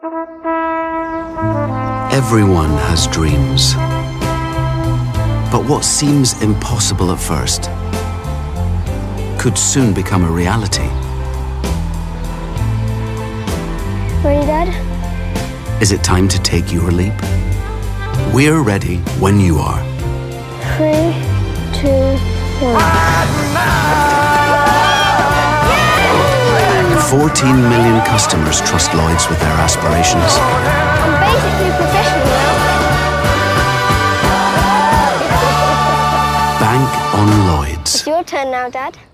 Everyone has dreams. But what seems impossible at first could soon become a reality. Ready, Dad? Is it time to take your leap? We're ready when you are. 3, 2, 1. 14 million customers trust Lloyds with their aspirations. I'm basically professional now. Bank on Lloyds. It's your turn now, Dad.